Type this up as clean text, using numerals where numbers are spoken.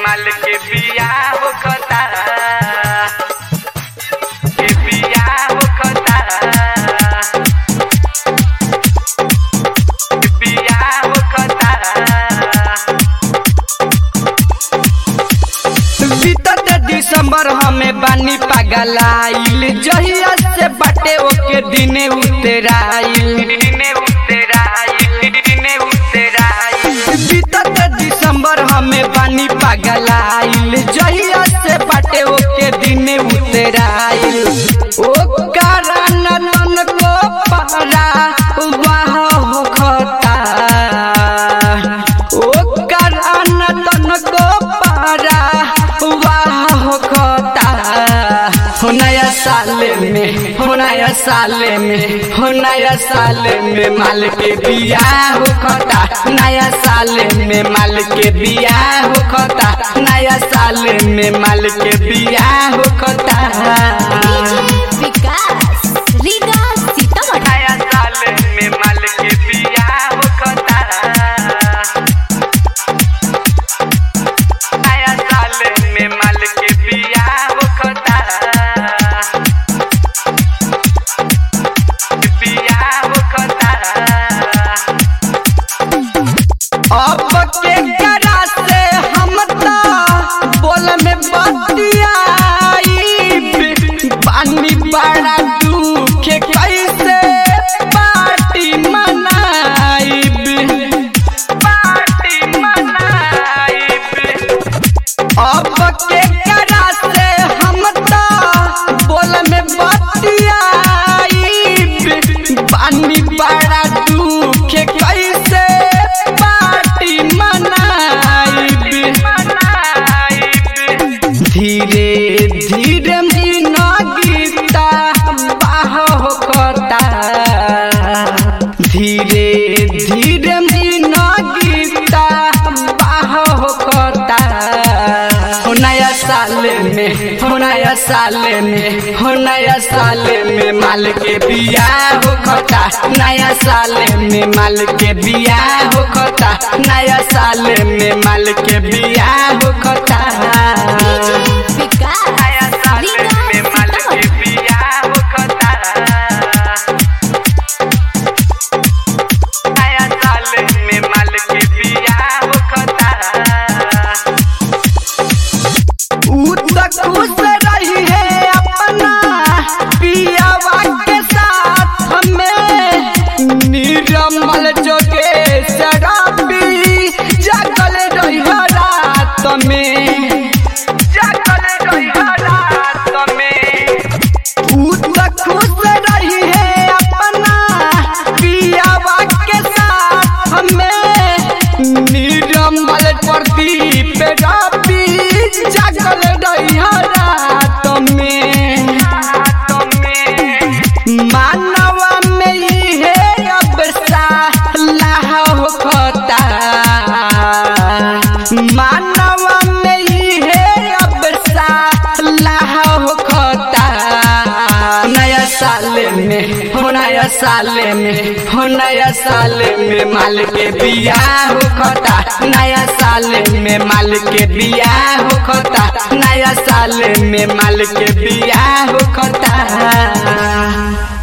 माल के बिया होखता के बिया होखता के बिया होखता। बीतत दिसंबर हमें बानी पागलाइल जहिया से बाटे ओके दिने उतराइल बीतत दिसंबर हमें बानी पागलाइल जहिया से बाटे ओके दिने उतराइल ओ कारण तन को पारा वाह होखता ओ कारण तन को पारा वाह होखता। हो नया साल में हो नया साल में हो नया साल में माल के बिया होखता नया साल में माल के बिया होखता नया साल में माल के बिया होखता। विकास रीगा सीतामढ़ी नया साल में माल के बिया होखता नया साल में माल के बिया होखता बिया होखता। अब के करा से हम ता बोल में बतियाई पानी बड़ा दुख कैसे पार्टी मनाई पार्टी मनाई। अब के करा से हम ता बोल में बतियाई पानी बड़ा दुख कैसे पार्टी मनाई धीरे धीरे मीना गीता बाह होखता धीरे धीरे मीना गीता बाह होखता। हो नया साल में हो नया साल में हो नया साल में माल के बिया होखता नया साल में माल के बिया होखता नया साल में माल के बिया होखता। विकास नया साल में माल के बिया होखता नया साल में माल के बिया होखता। ऊ तो खुश रही है अपना पियावा के साथ में निर्मल जोगे शराबी जागल रही रात में जागल रही रात में। ऊ तो खुश रही है अपना पियावा के साथ में निर्मल प्रदीप राबी जागल रही रात में मानवा में ही है अब सालाह होखता मानवा में ही है अब सालाह होखता। नया साल में हो नया साल में हो नया साल में माल के बिया होखता नया साल में माल के बिया होखता नया साल में माल के बिया होखता।